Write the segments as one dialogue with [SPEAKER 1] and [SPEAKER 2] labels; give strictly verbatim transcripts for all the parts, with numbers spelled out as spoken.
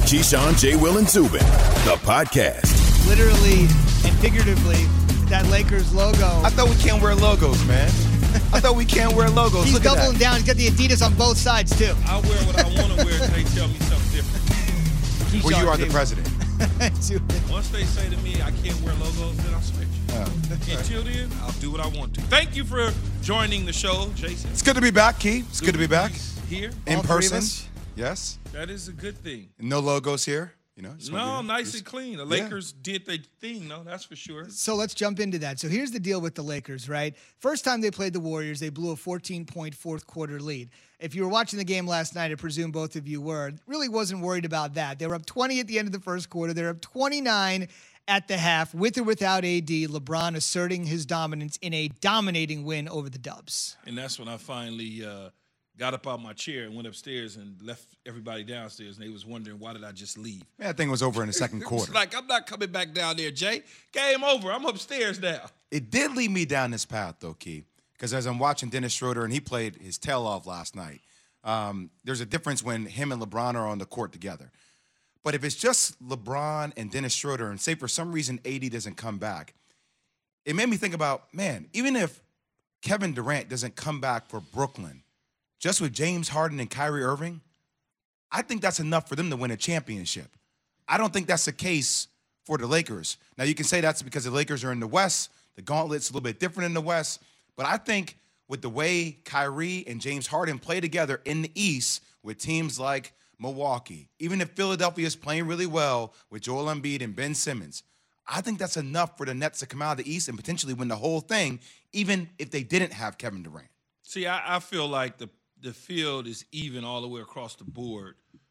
[SPEAKER 1] Keyshawn, J. Will, and Zubin, the podcast.
[SPEAKER 2] Literally and figuratively, that Lakers logo.
[SPEAKER 3] I thought we can't wear logos, man. I thought we can't wear logos.
[SPEAKER 2] He's
[SPEAKER 3] Look
[SPEAKER 2] doubling
[SPEAKER 3] at that.
[SPEAKER 2] down. He's got the Adidas on both sides, too.
[SPEAKER 4] I'll wear what I want to wear until they tell me something different.
[SPEAKER 2] Keyshawn,
[SPEAKER 3] Well, you are
[SPEAKER 2] J.
[SPEAKER 3] the president.
[SPEAKER 4] Once they say to me I can't wear logos, then I'll switch.
[SPEAKER 3] Oh.
[SPEAKER 4] Until then, I'll do what I want to. Thank you for joining the show, Jason.
[SPEAKER 3] It's good to be back, Key. It's good to be back.
[SPEAKER 4] Here.
[SPEAKER 3] In
[SPEAKER 2] All three of
[SPEAKER 3] person.
[SPEAKER 2] us?
[SPEAKER 3] Yes.
[SPEAKER 4] That is a good thing.
[SPEAKER 3] No logos here. You know. just
[SPEAKER 4] No,
[SPEAKER 3] wanna be-
[SPEAKER 4] nice
[SPEAKER 3] just-
[SPEAKER 4] and clean. The
[SPEAKER 3] Yeah.
[SPEAKER 4] Lakers did their thing, no, that's for sure.
[SPEAKER 2] So let's jump into that. So here's the deal with the Lakers, right? First time they played the Warriors, they blew a fourteen-point fourth quarter lead. If you were watching the game last night, I presume both of you were, really wasn't worried about that. They were up twenty at the end of the first quarter. They're up twenty-nine at the half, with or without A D. LeBron asserting his dominance in a dominating win over the Dubs.
[SPEAKER 4] And that's when I finally uh, got up out my chair and went upstairs and left everybody downstairs, and they was wondering, why did I just leave?
[SPEAKER 3] Man, that thing was over in the second
[SPEAKER 4] It's
[SPEAKER 3] quarter.
[SPEAKER 4] like, I'm not coming back down there, Jay. Game over. I'm upstairs now.
[SPEAKER 3] It did lead me down this path, though, Key, because as I'm watching Dennis Schroeder, and he played his tail off last night, um, there's a difference when him and LeBron are on the court together. But if it's just LeBron and Dennis Schroeder, and say for some reason A D doesn't come back, it made me think about, man, even if Kevin Durant doesn't come back for Brooklyn, just with James Harden and Kyrie Irving, I think that's enough for them to win a championship. I don't think that's the case for the Lakers. Now, you can say that's because the Lakers are in the West. The gauntlet's a little bit different in the West. But I think with the way Kyrie and James Harden play together in the East with teams like Milwaukee, even if Philadelphia is playing really well with Joel Embiid and Ben Simmons, I think that's enough for the Nets to come out of the East and potentially win the whole thing, even if they didn't have Kevin Durant.
[SPEAKER 4] See, I, I feel like the the field is even all the way across the board.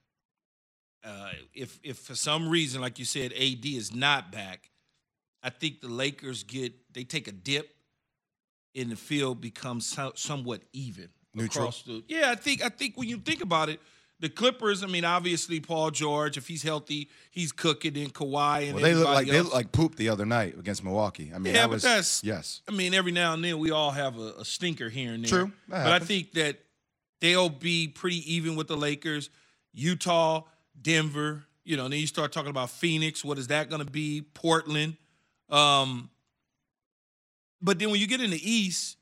[SPEAKER 4] Uh, if if for some reason, like you said, A D is not back, I think the Lakers get they take a dip, and the field becomes so, somewhat even.
[SPEAKER 3] Neutral.
[SPEAKER 4] Across the, yeah, I think I think when you think about it, the Clippers. I mean, obviously Paul George, if he's healthy, he's cooking. And Kawhi and
[SPEAKER 3] Well, they look like
[SPEAKER 4] everybody
[SPEAKER 3] they
[SPEAKER 4] else.
[SPEAKER 3] look like poop the other night against Milwaukee. I mean,
[SPEAKER 4] Yeah,
[SPEAKER 3] that
[SPEAKER 4] but
[SPEAKER 3] was,
[SPEAKER 4] that's-
[SPEAKER 3] yes.
[SPEAKER 4] I mean, every now and then we all have a, a stinker here and there.
[SPEAKER 3] True. That
[SPEAKER 4] But I
[SPEAKER 3] happens.
[SPEAKER 4] think that they'll be pretty even with the Lakers. Utah, Denver, you know, and then you start talking about Phoenix. What is that going to be? Portland. Um, but then when you get in the East,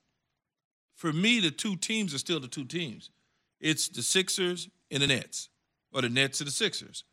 [SPEAKER 4] for me, the two teams are still the two teams. It's the Sixers and the Nets, or the Nets and the Sixers.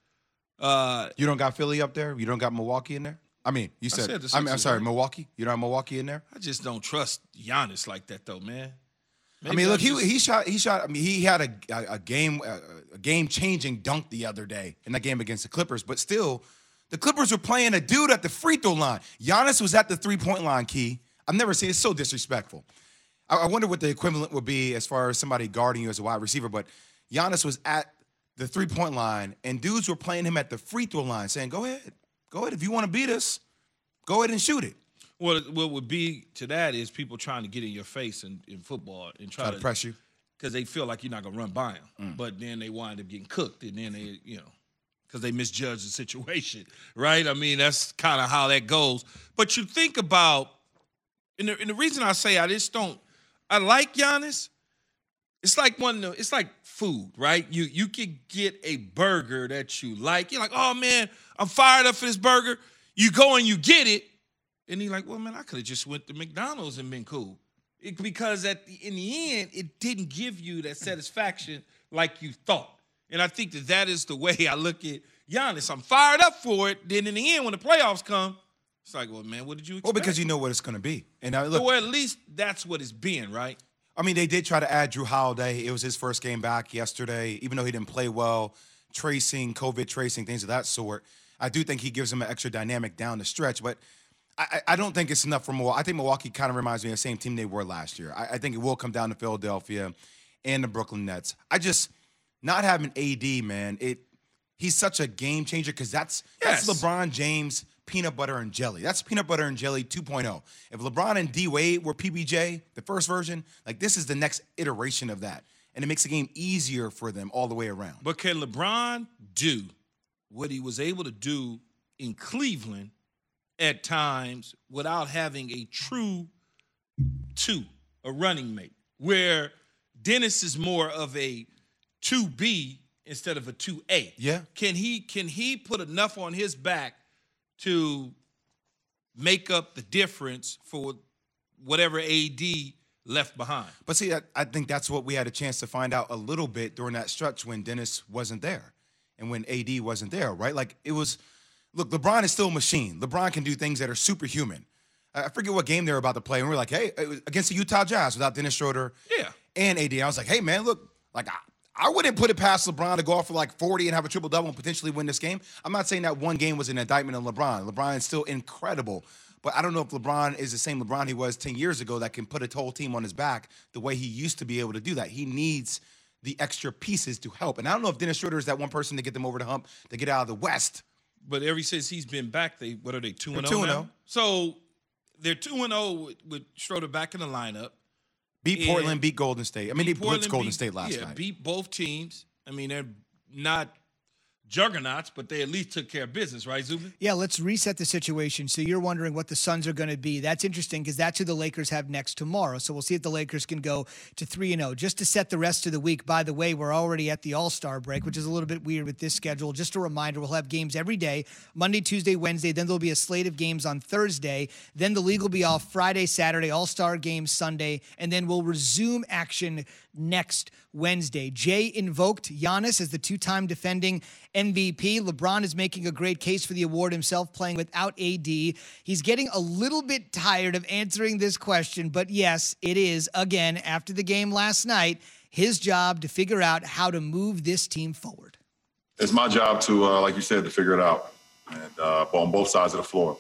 [SPEAKER 4] Uh,
[SPEAKER 3] You don't got Philly up there? You don't got Milwaukee in there? I mean, you said,
[SPEAKER 4] said the
[SPEAKER 3] I mean, I'm
[SPEAKER 4] Sixers,
[SPEAKER 3] sorry,
[SPEAKER 4] right?
[SPEAKER 3] Milwaukee? You don't have Milwaukee in there?
[SPEAKER 4] I just don't trust Giannis like that, though, man.
[SPEAKER 3] I
[SPEAKER 4] Maybe
[SPEAKER 3] mean, look, he
[SPEAKER 4] just-
[SPEAKER 3] he shot he shot. I mean, he had a a, a game a, a game changing dunk the other day in that game against the Clippers. But still, the Clippers were playing a dude at the free throw line. Giannis was at the three point line. Key, I've never seen it's so disrespectful. I, I wonder what the equivalent would be as far as somebody guarding you as a wide receiver. But Giannis was at the three point line, and dudes were playing him at the free throw line, saying, "Go ahead, go ahead. If you want to beat us, go ahead and shoot it."
[SPEAKER 4] Well, what would be to that is people trying to get in your face in, in football and try,
[SPEAKER 3] Try to press you.
[SPEAKER 4] because they feel like you're not gonna run by them,
[SPEAKER 3] Mm.
[SPEAKER 4] but then they wind up getting cooked, and then they, you know, because they misjudge the situation, right? I mean, that's kind of how that goes. But you think about, and the, and the reason I say I just don't, I like Giannis. It's like one of the, it's like food, right? You you can get a burger that you like. You're like, oh man, I'm fired up for this burger. You go and you get it. And he's like, well, man, I could have just went to McDonald's and been cool. It, because at the, in the end, it didn't give you that satisfaction like you thought. And I think that that is the way I look at Giannis. I'm fired up for it. Then in the end, when the playoffs come, it's like, well, man, what did you expect?
[SPEAKER 3] Well, because you know what it's going to be. And I, look,
[SPEAKER 4] Well, at least that's what it's been, right?
[SPEAKER 3] I mean, they did try to add Drew Holiday. It was his first game back yesterday, even though he didn't play well. Tracing, COVID tracing, things of that sort. I do think he gives them an extra dynamic down the stretch, but I, I don't think it's enough for Milwaukee. I think Milwaukee kind of reminds me of the same team they were last year. I, I think it will come down to Philadelphia and the Brooklyn Nets. I just, not having A D, man, it he's such a game changer because that's,
[SPEAKER 4] Yes.
[SPEAKER 3] that's LeBron James peanut butter and jelly. That's peanut butter and jelly two point oh. If LeBron and D Wade were P B J, the first version, like this is the next iteration of that. And it makes the game easier for them all the way around.
[SPEAKER 4] But can LeBron do what he was able to do in Cleveland at times without having a true two, a running mate, where Dennis is more of a two B instead of a two A.
[SPEAKER 3] Yeah.
[SPEAKER 4] Can he can he put enough on his back to make up the difference for whatever A D left behind?
[SPEAKER 3] But see, I, I think that's what we had a chance to find out a little bit during that stretch when Dennis wasn't there and when A D wasn't there, right? Like it was, look, LeBron is still a machine. LeBron can do things that are superhuman. I forget what game they were about to play, and we were like, hey, it was against the Utah Jazz without Dennis Schroeder
[SPEAKER 4] Yeah.
[SPEAKER 3] and A D. I was like, hey, man, look, like I, I wouldn't put it past LeBron to go off for like forty and have a triple-double and potentially win this game. I'm not saying that one game was an indictment of LeBron. LeBron is still incredible. But I don't know if LeBron is the same LeBron he was ten years ago that can put a whole team on his back the way he used to be able to do that. He needs the extra pieces to help. And I don't know if Dennis Schroeder is that one person to get them over the hump to get out of the West.
[SPEAKER 4] But ever since he's been back, they what are they, two and
[SPEAKER 3] They're
[SPEAKER 4] oh
[SPEAKER 3] two and
[SPEAKER 4] now?
[SPEAKER 3] oh.
[SPEAKER 4] So they're two and oh with, with Schroeder back in the lineup.
[SPEAKER 3] Beat
[SPEAKER 4] And
[SPEAKER 3] Portland, beat Golden State. I mean, they blitzed
[SPEAKER 4] Portland
[SPEAKER 3] Golden
[SPEAKER 4] beat-
[SPEAKER 3] State last
[SPEAKER 4] yeah,
[SPEAKER 3] night.
[SPEAKER 4] beat both teams. I mean, they're not juggernauts, but they at least took care of business, right, Zubin?
[SPEAKER 2] Yeah, let's reset the situation. So you're wondering what the Suns are going to be. That's interesting because that's who the Lakers have next tomorrow. So we'll see if the Lakers can go to three and oh. Just to set the rest of the week, by the way, we're already at the All-Star break, which is a little bit weird with this schedule. Just a reminder, we'll have games every day, Monday, Tuesday, Wednesday. Then there'll be a slate of games on Thursday. Then the league will be off Friday, Saturday, All-Star games Sunday. And then we'll resume action next Wednesday. Jay invoked Giannis as the two-time defending M V P. LeBron is making a great case for the award himself, playing without A D. He's getting a little bit tired of answering this question, but yes, it is, again, after the game last night, his job to figure out how to move this team forward.
[SPEAKER 5] It's my job to, uh, like you said, to figure it out, and uh, on both sides of the floor.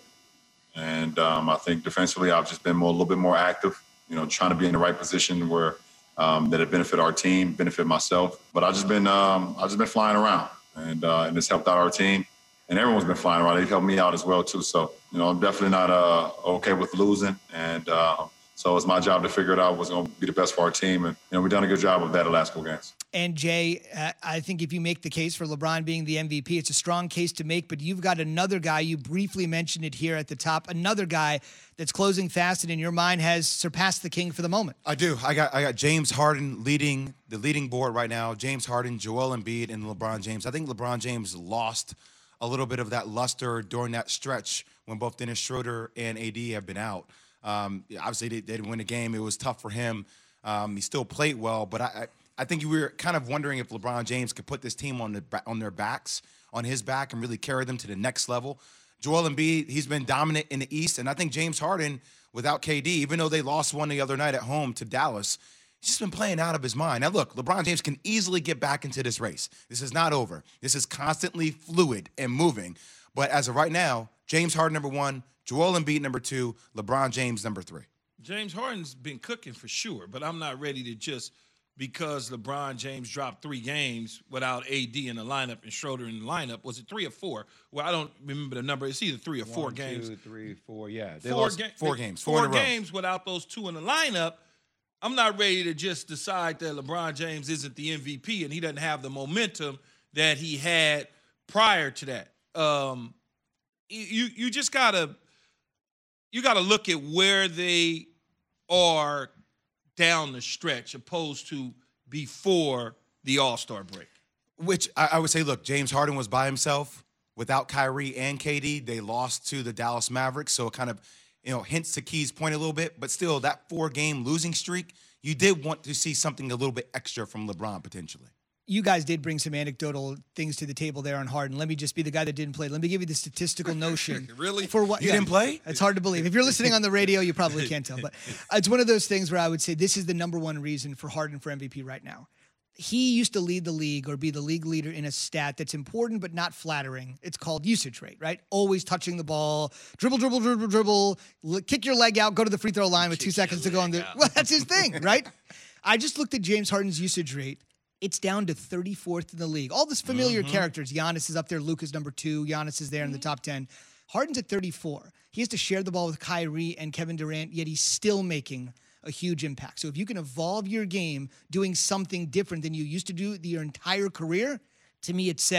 [SPEAKER 5] And um, I think defensively, I've just been more, a little bit more active, you know, trying to be in the right position where um, that it benefit our team, benefit myself. But I've just been, um, I've just been flying around, and uh, and it's helped out our team. And everyone's been flying around. They've helped me out as well too. So, you know, I'm definitely not uh, okay with losing, and uh, so it's my job to figure it out what's going to be the best for our team. And you know, we've done a good job of that the last couple games.
[SPEAKER 2] And Jay, uh, I think if you make the case for LeBron being the M V P, it's a strong case to make, but you've got another guy, you briefly mentioned it here at the top, another guy that's closing fast and in your mind has surpassed the king for the moment.
[SPEAKER 3] I do. I got I got James Harden leading the leading board right now. James Harden, Joel Embiid, and LeBron James. I think LeBron James lost a little bit of that luster during that stretch when both Dennis Schroeder and A D have been out. Um, obviously, they, they didn't win the game. It was tough for him. Um, he still played well, but I, I I think we were kind of wondering if LeBron James could put this team on the on their backs, on his back, and really carry them to the next level. Joel Embiid, he's been dominant in the East, and I think James Harden, without K D, even though they lost one the other night at home to Dallas, he's just been playing out of his mind. Now, look, LeBron James can easily get back into this race. This is not over. This is constantly fluid and moving. But as of right now, James Harden, number one, Joel Embiid, number two, LeBron James, number three.
[SPEAKER 4] James Harden's been cooking for sure, but I'm not ready to just because LeBron James dropped three games without A D in the lineup and Schroeder in the lineup. Was it three or four? Well, I don't remember the number. It's either three or four
[SPEAKER 3] One,
[SPEAKER 4] games.
[SPEAKER 3] Two, three, four, yeah. They
[SPEAKER 4] Four,
[SPEAKER 3] lost
[SPEAKER 4] ga-
[SPEAKER 3] four
[SPEAKER 4] they-
[SPEAKER 3] games. Four,
[SPEAKER 4] Four,
[SPEAKER 3] in a row.
[SPEAKER 4] games without those two in the lineup. I'm not ready to just decide that LeBron James isn't the M V P and he doesn't have the momentum that he had prior to that. Um, you you just gotta you gotta look at where they are down the stretch opposed to before the All-Star break.
[SPEAKER 3] Which I, I would say, look, James Harden was by himself without Kyrie and K D. They lost to the Dallas Mavericks, so it kind of, you know, hints to Key's point a little bit. But still, that four-game losing streak, you did want to see something a little bit extra from LeBron potentially.
[SPEAKER 2] You guys did bring some anecdotal things to the table there on Harden. Let me just be the guy that didn't play. Let me give you the statistical notion.
[SPEAKER 4] Really?
[SPEAKER 2] For what?
[SPEAKER 3] You
[SPEAKER 2] yeah.
[SPEAKER 3] didn't play?
[SPEAKER 2] It's hard to believe. If you're listening on the radio, you probably can't tell. But it's one of those things where I would say this is the number one reason for Harden for M V P right now. He used to lead the league or be the league leader in a stat that's important but not flattering. It's called usage rate, right? Always touching the ball, dribble, dribble, dribble, dribble, l- kick your leg out, go to the free throw line with two seconds to go on the. Well, that's his thing, right? I just looked at James Harden's usage rate. It's down to thirty-fourth in the league. All this familiar
[SPEAKER 4] Mm-hmm.
[SPEAKER 2] characters. Giannis is up there. Luka's number two. Giannis is there in the top ten. Harden's at thirty-four. He has to share the ball with Kyrie and Kevin Durant, yet he's still making a huge impact. So if you can evolve your game doing something different than you used to do your entire career, to me it says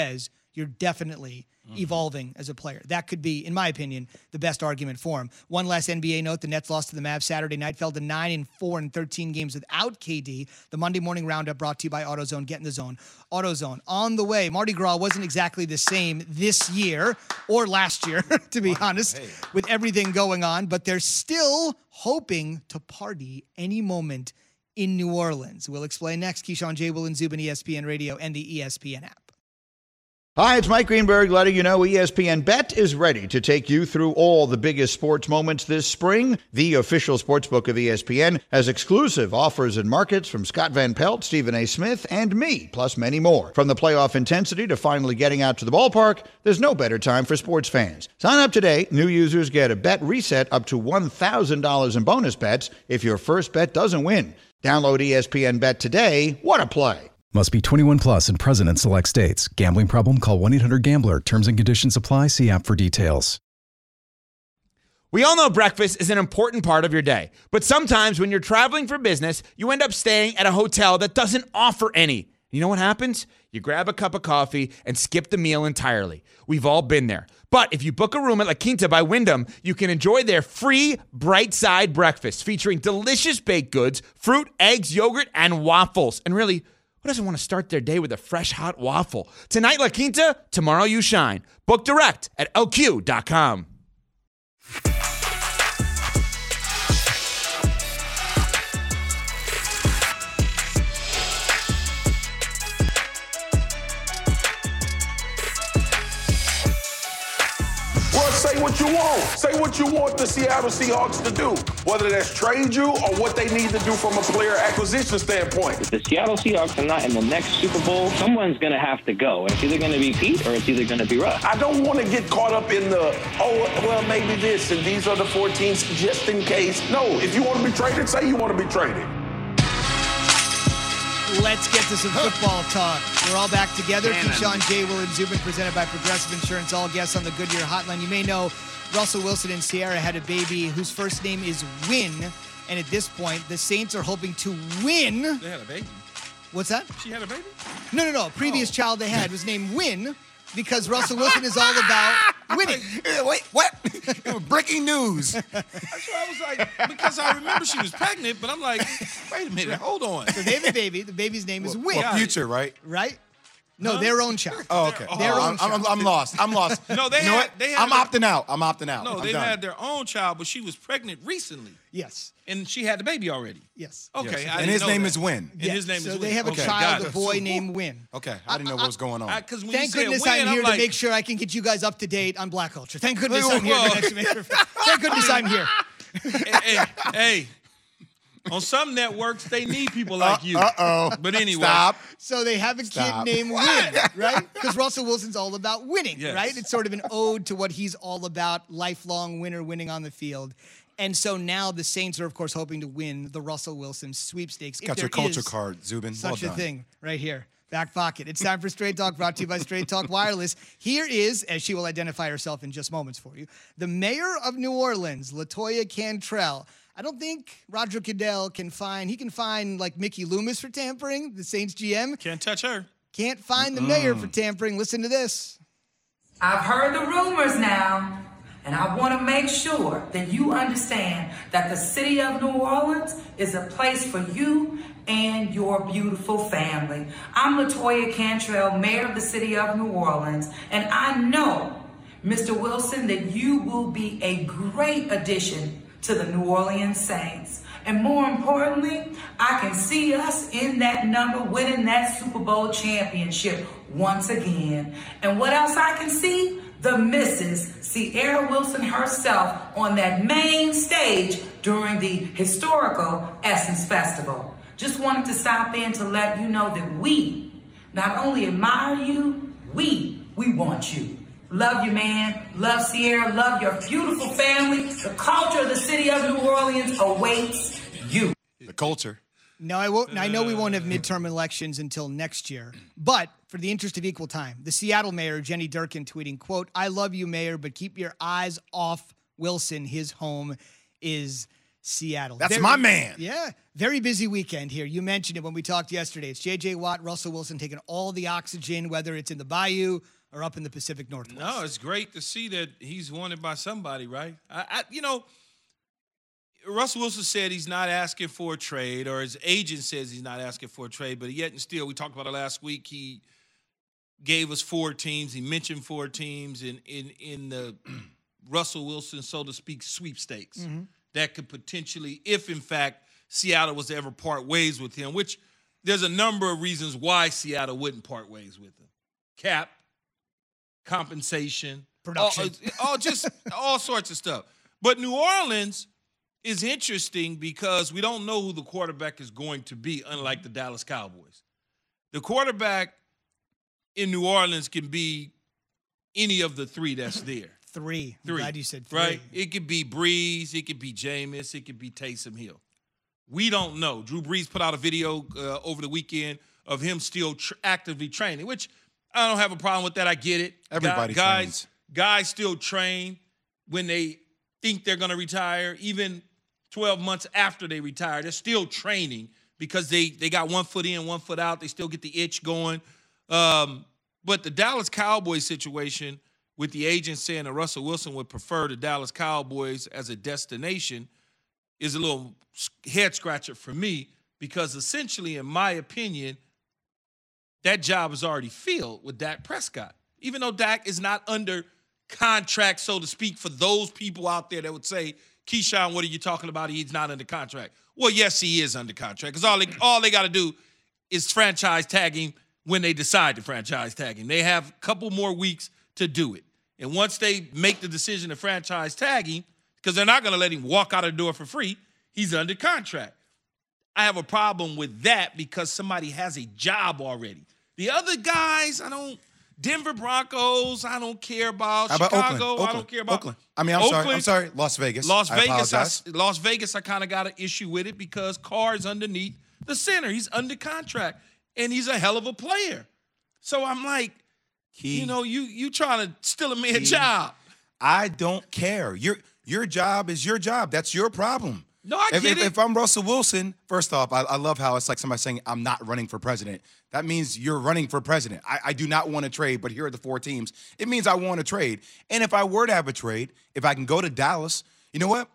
[SPEAKER 2] you're definitely evolving as a player. That could be, in my opinion, the best argument for him. One last N B A note, the Nets lost to the Mavs Saturday night, fell to nine and four in thirteen games without K D. The Monday morning roundup brought to you by AutoZone. Get in the zone. AutoZone on the way. Mardi Gras wasn't exactly the same this year or last year, to be honest,
[SPEAKER 3] hey.
[SPEAKER 2] with everything going on, but they're still hoping to party any moment in New Orleans. We'll explain next. Keyshawn J. Will and Zubin, E S P N Radio and the E S P N app.
[SPEAKER 6] Hi, it's Mike Greenberg letting you know E S P N Bet is ready to take you through all the biggest sports moments this spring. The official sportsbook of E S P N has exclusive offers and markets from Scott Van Pelt, Stephen A. Smith, and me, plus many more. From the playoff intensity to finally getting out to the ballpark, there's no better time for sports fans. Sign up today. New users get a bet reset up to one thousand dollars in bonus bets if your first bet doesn't win. Download E S P N Bet today. What a play.
[SPEAKER 7] Must be twenty-one plus and present in select states. Gambling problem? Call one eight hundred gambler. Terms and conditions apply. See app for details.
[SPEAKER 8] We all know breakfast is an important part of your day. But sometimes when you're traveling for business, you end up staying at a hotel that doesn't offer any. You know what happens? You grab a cup of coffee and skip the meal entirely. We've all been there. But if you book a room at La Quinta by Wyndham, you can enjoy their free Bright Side breakfast featuring delicious baked goods, fruit, eggs, yogurt, and waffles. And really, who doesn't want to start their day with a fresh, hot waffle? Tonight, La Quinta, tomorrow you shine. Book direct at L Q dot com.
[SPEAKER 9] Say what you want. Say what you want the Seattle Seahawks to do, whether that's trade you or what they need to do from a player acquisition standpoint.
[SPEAKER 10] If the Seattle Seahawks are not in the next Super Bowl, someone's going to have to go. It's either going to be Pete or it's either going to be Russ.
[SPEAKER 9] I don't want to get caught up in the, oh, well, maybe this and these are the four teams just in case. No, if you want to be traded, say you want to be traded.
[SPEAKER 2] Let's get to some football talk. We're all back together. Keyshawn J. Will and Zubin, presented by Progressive Insurance. All guests on the Goodyear Hotline. You may know Russell Wilson and Sierra had a baby whose first name is Win. And at this point, the Saints are hoping to win.
[SPEAKER 4] They had a baby.
[SPEAKER 2] What's that?
[SPEAKER 4] She had a baby?
[SPEAKER 2] No, no, no. Previous
[SPEAKER 4] Oh.
[SPEAKER 2] child they had was named Win because Russell Wilson is all about winning.
[SPEAKER 3] Wait, what? Breaking news.
[SPEAKER 4] That's why I was like, because I remember she was pregnant, but I'm like, wait a minute, hold on.
[SPEAKER 2] So they have a baby. The baby's name is Win.
[SPEAKER 3] Well, future, right?
[SPEAKER 2] Right? No,
[SPEAKER 4] Huh?
[SPEAKER 2] their own child.
[SPEAKER 3] Oh, okay.
[SPEAKER 2] Their
[SPEAKER 3] Oh,
[SPEAKER 2] own
[SPEAKER 3] I'm, I'm,
[SPEAKER 2] child.
[SPEAKER 3] I'm lost. I'm lost.
[SPEAKER 4] No, they
[SPEAKER 3] you know
[SPEAKER 4] had-
[SPEAKER 3] what?
[SPEAKER 4] they had
[SPEAKER 3] I'm
[SPEAKER 4] the-
[SPEAKER 3] opting out. I'm opting out.
[SPEAKER 4] No,
[SPEAKER 3] I'm
[SPEAKER 4] they
[SPEAKER 3] done.
[SPEAKER 4] had their own child, but she was pregnant recently,
[SPEAKER 2] Yes.
[SPEAKER 4] and she had the baby already.
[SPEAKER 2] Yes.
[SPEAKER 4] Okay,
[SPEAKER 3] Yes.
[SPEAKER 4] I
[SPEAKER 3] And
[SPEAKER 4] didn't
[SPEAKER 3] his
[SPEAKER 4] know
[SPEAKER 3] name
[SPEAKER 4] that.
[SPEAKER 3] is Win.
[SPEAKER 4] And
[SPEAKER 2] Yeah,
[SPEAKER 4] his name
[SPEAKER 2] so
[SPEAKER 4] is
[SPEAKER 2] they
[SPEAKER 4] Win.
[SPEAKER 2] have a
[SPEAKER 4] Okay,
[SPEAKER 2] child,
[SPEAKER 4] got
[SPEAKER 2] a
[SPEAKER 4] it.
[SPEAKER 2] boy named Win.
[SPEAKER 3] Okay, I didn't know what was going on.
[SPEAKER 4] Because when
[SPEAKER 2] Thank
[SPEAKER 4] you said
[SPEAKER 2] goodness
[SPEAKER 4] win,
[SPEAKER 2] I'm
[SPEAKER 4] I'm
[SPEAKER 2] here
[SPEAKER 4] like,
[SPEAKER 2] to make sure I can get you guys up to date on Black Culture. Thank goodness
[SPEAKER 4] Whoa,
[SPEAKER 2] I'm here.
[SPEAKER 4] whoa.
[SPEAKER 2] to make sure- Thank goodness I'm here.
[SPEAKER 4] hey, hey, hey, on some networks they need people like you.
[SPEAKER 3] Uh-oh.
[SPEAKER 4] But anyway,
[SPEAKER 3] Stop.
[SPEAKER 2] So they have a
[SPEAKER 3] Stop.
[SPEAKER 2] kid named Win, right? Because Russell Wilson's all about winning,
[SPEAKER 4] Yes.
[SPEAKER 2] right? It's sort of an ode to what he's all about, lifelong winner, winning on the field. And so now the Saints are, of course, hoping to win the Russell Wilson sweepstakes. If
[SPEAKER 3] Got your
[SPEAKER 2] there
[SPEAKER 3] culture
[SPEAKER 2] is
[SPEAKER 3] card, Zubin.
[SPEAKER 2] Such
[SPEAKER 3] well
[SPEAKER 2] a
[SPEAKER 3] done.
[SPEAKER 2] thing right here. Back pocket. It's time for Straight Talk, brought to you by Straight Talk Wireless. Here is, as she will identify herself in just moments for you, the mayor of New Orleans, LaToya Cantrell. I don't think Roger Goodell can find, he can find like Mickey Loomis for tampering, the Saints G M.
[SPEAKER 4] can't touch her.
[SPEAKER 2] Can't find the mayor for tampering. Listen to this.
[SPEAKER 11] I've heard the rumors now, and I want to make sure that you understand that the city of New Orleans is a place for you and your beautiful family. I'm LaToya Cantrell, mayor of the city of New Orleans, and I know, Mister Wilson, that you will be a great addition to the New Orleans Saints. And more importantly, I can see us in that number winning that Super Bowl championship once again. And what else I can see? The Missus Sierra Wilson herself on that main stage during the historical Essence Festival. Just wanted to stop in to let you know that we not only admire you, we, we want you. Love you, man. Love Sierra. Love your beautiful family. The culture of the city of New Orleans awaits you.
[SPEAKER 3] The culture.
[SPEAKER 2] No, I won't. I know we won't have midterm elections until next year. But for the interest of equal time, the Seattle mayor, Jenny Durkin, tweeting, quote, "I love you, mayor, but keep your eyes off Wilson. His home is Seattle."
[SPEAKER 3] That's
[SPEAKER 2] Very-
[SPEAKER 3] my man.
[SPEAKER 2] Yeah. Very busy weekend here. You mentioned it when we talked yesterday. It's J J Watt, Russell Wilson taking all the oxygen, whether it's in the Bayou or up in the Pacific Northwest.
[SPEAKER 4] No, it's great to see that he's wanted by somebody, right? I, I you know, Russell Wilson said he's not asking for a trade, or his agent says he's not asking for a trade, but yet and still, we talked about it last week, he gave us four teams. He mentioned four teams in in, in the Russell Wilson, so to speak, sweepstakes mm-hmm. that could potentially, if in fact Seattle was to ever part ways with him, which there's a number of reasons why Seattle wouldn't part ways with him. Cap, compensation,
[SPEAKER 2] production,
[SPEAKER 4] all, all just all sorts of stuff. But New Orleans is interesting because we don't know who the quarterback is going to be, unlike the Dallas Cowboys. The quarterback in New Orleans can be any of the three that's there.
[SPEAKER 2] Three.
[SPEAKER 4] Three.
[SPEAKER 2] I'm glad you said three.
[SPEAKER 4] Right? It could be Breeze. It could be Jameis. It could be Taysom Hill. We don't know. Drew Brees put out a video uh, over the weekend of him still tr- actively training, which I don't have a problem with that. I get it.
[SPEAKER 3] Everybody
[SPEAKER 4] guys,
[SPEAKER 3] trains.
[SPEAKER 4] Guys still train when they think they're going to retire, even twelve months after they retire. They're still training because they, they got one foot in, one foot out. They still get the itch going. Um, but the Dallas Cowboys situation with the agent saying that Russell Wilson would prefer the Dallas Cowboys as a destination is a little head scratcher for me because essentially, in my opinion, that job is already filled with Dak Prescott. Even though Dak is not under contract, so to speak, for those people out there that would say, Keyshawn, what are you talking about? He's not under contract. Well, yes, he is under contract because all they, all they got to do is franchise tag him when they decide to franchise tag him. They have a couple more weeks to do it. And once they make the decision to franchise tag him, because they're not going to let him walk out of the door for free, he's under contract. I have a problem with that because somebody has a job already. The other guys, I don't – Denver Broncos, I don't care about.
[SPEAKER 3] How about
[SPEAKER 4] Chicago,
[SPEAKER 3] Oakland? Oakland?
[SPEAKER 4] I don't care about.
[SPEAKER 3] Oakland. I mean, I'm
[SPEAKER 4] Oakland,
[SPEAKER 3] sorry. I'm sorry. Las Vegas.
[SPEAKER 4] Las
[SPEAKER 3] I
[SPEAKER 4] Vegas,
[SPEAKER 3] apologize.
[SPEAKER 4] I, Las Vegas, I kind of got an issue with it because Carr is underneath the center. He's under contract, and he's a hell of a player. So I'm like, Key, you know, you you trying to steal a man's
[SPEAKER 3] Key,
[SPEAKER 4] job.
[SPEAKER 3] I don't care. Your your job is your job. That's your problem.
[SPEAKER 4] No, I
[SPEAKER 3] if,
[SPEAKER 4] get
[SPEAKER 3] if,
[SPEAKER 4] it.
[SPEAKER 3] If I'm Russell Wilson, first off, I, I love how it's like somebody saying, I'm not running for president. That means you're running for president. I, I do not want to trade, but here are the four teams. It means I want to trade. And if I were to have a trade, if I can go to Dallas, you know what?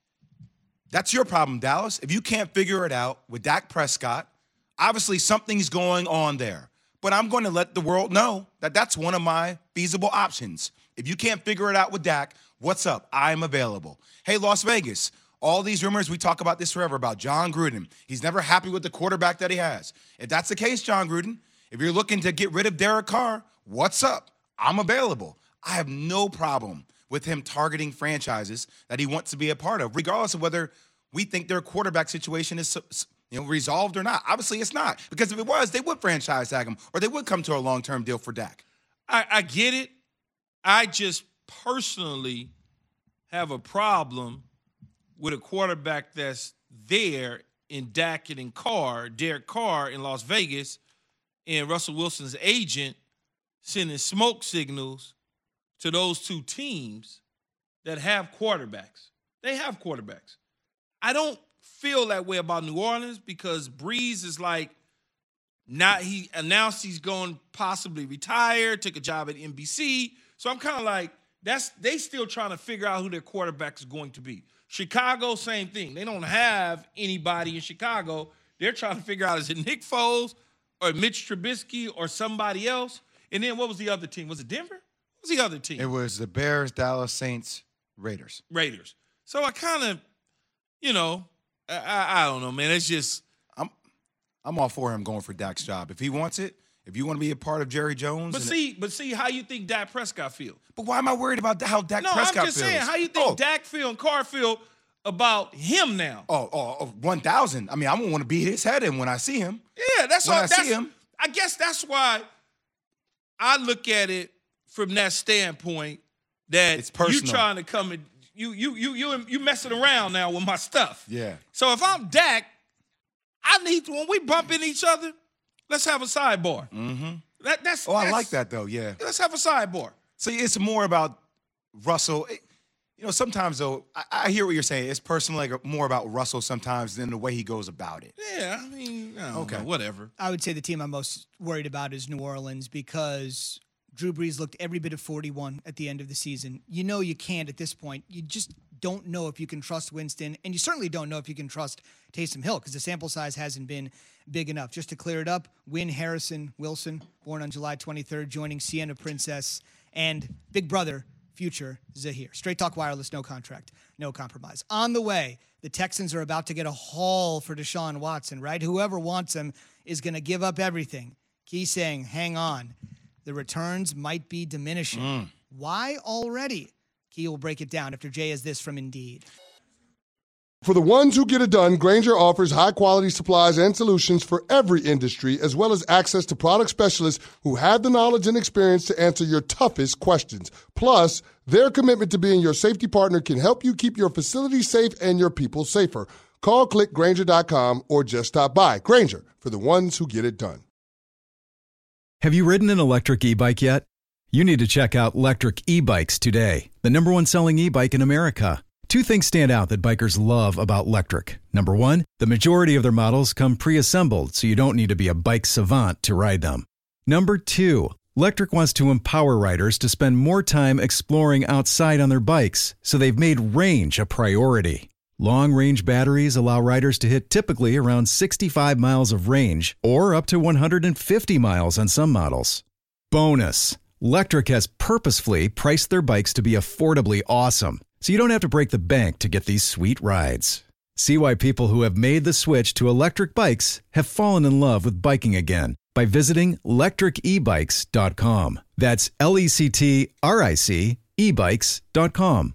[SPEAKER 3] That's your problem, Dallas. If you can't figure it out with Dak Prescott, obviously something's going on there. But I'm going to let the world know that that's one of my feasible options. If you can't figure it out with Dak, what's up? I'm available. Hey, Las Vegas. All these rumors, we talk about this forever, about John Gruden. He's never happy with the quarterback that he has. If that's the case, John Gruden, if you're looking to get rid of Derek Carr, what's up? I'm available. I have no problem with him targeting franchises that he wants to be a part of, regardless of whether we think their quarterback situation is you know, resolved or not. Obviously, it's not. Because if it was, they would franchise tag him, or they would come to a long-term deal for Dak.
[SPEAKER 4] I, I get it. I just personally have a problem with a quarterback that's there in Dak and in Carr, Derek Carr in Las Vegas, and Russell Wilson's agent sending smoke signals to those two teams that have quarterbacks. They have quarterbacks. I don't feel that way about New Orleans because Breeze is like, not he announced he's going to possibly retire, took a job at N B C. So I'm kind of like, that's they still trying to figure out who their quarterback is going to be. Chicago, same thing. They don't have anybody in Chicago. They're trying to figure out, is it Nick Foles or Mitch Trubisky or somebody else? And then what was the other team? Was it Denver? What was the other team?
[SPEAKER 3] It was the Bears, Dallas, Saints, Raiders.
[SPEAKER 4] Raiders. So I kind of, you know, I, I, I don't know, man. It's just.
[SPEAKER 3] I'm I'm all for him going for Dak's job. If he wants it, if you want to be a part of Jerry Jones.
[SPEAKER 4] But see, it, but see how you think Dak Prescott feel.
[SPEAKER 3] But why am I worried about how Dak
[SPEAKER 4] no,
[SPEAKER 3] Prescott feels? No,
[SPEAKER 4] I'm just
[SPEAKER 3] feels?
[SPEAKER 4] saying, how you think
[SPEAKER 3] oh.
[SPEAKER 4] Dak feel and Carr feel about him now?
[SPEAKER 3] Oh, oh, oh one thousand. I mean, I'm going to want to beat his head in when I see him.
[SPEAKER 4] Yeah, that's
[SPEAKER 3] when
[SPEAKER 4] all.
[SPEAKER 3] I
[SPEAKER 4] That's,
[SPEAKER 3] see him.
[SPEAKER 4] I guess that's why I look at it from that standpoint that
[SPEAKER 3] it's personal.
[SPEAKER 4] You trying to come and you you you you you messing around now with my stuff.
[SPEAKER 3] Yeah.
[SPEAKER 4] So if I'm Dak, I need to, when we bump into each other, let's have a sidebar.
[SPEAKER 3] Mm-hmm.
[SPEAKER 4] That, that's.
[SPEAKER 3] Oh,
[SPEAKER 4] that's,
[SPEAKER 3] I like that though. Yeah.
[SPEAKER 4] Let's have a sidebar.
[SPEAKER 3] So it's more about Russell. It, you know, sometimes though, I, I hear what you're saying. It's personally like more about Russell sometimes than the way he goes about it.
[SPEAKER 4] Yeah, I mean, I don't
[SPEAKER 3] okay,
[SPEAKER 4] know, whatever.
[SPEAKER 2] I would say the team I'm most worried about is New Orleans because Drew Brees looked every bit of forty-one at the end of the season. You know you can't at this point. You just don't know if you can trust Winston, and you certainly don't know if you can trust Taysom Hill because the sample size hasn't been big enough. Just to clear it up, Wynn Harrison Wilson, born on July twenty-third, joining Sienna Princess, and big brother, future Zahir. Straight Talk Wireless, no contract, no compromise. On the way, the Texans are about to get a haul for Deshaun Watson, right? Whoever wants him is going to give up everything. Key saying, hang on. The returns might be diminishing. Mm. Why already? Key will break it down after Jay has this from Indeed.
[SPEAKER 12] For the ones who get it done, Grainger offers high-quality supplies and solutions for every industry, as well as access to product specialists who have the knowledge and experience to answer your toughest questions. Plus, their commitment to being your safety partner can help you keep your facility safe and your people safer. Call, click Grainger dot com, or just stop by. Grainger, for the ones who get it done.
[SPEAKER 7] Have you ridden an electric e-bike yet? You need to check out Lectric E-Bikes today, the number one selling e-bike in America. Two things stand out that bikers love about Lectric. Number one, the majority of their models come pre-assembled, so you don't need to be a bike savant to ride them. Number two, Lectric wants to empower riders to spend more time exploring outside on their bikes, so they've made range a priority. Long-range batteries allow riders to hit typically around sixty-five miles of range, or up to one hundred fifty miles on some models. Bonus, Lectric has purposefully priced their bikes to be affordably awesome, so you don't have to break the bank to get these sweet rides. See why people who have made the switch to electric bikes have fallen in love with biking again by visiting lectric e bikes dot com. That's L E C T R I C e bikes dot com.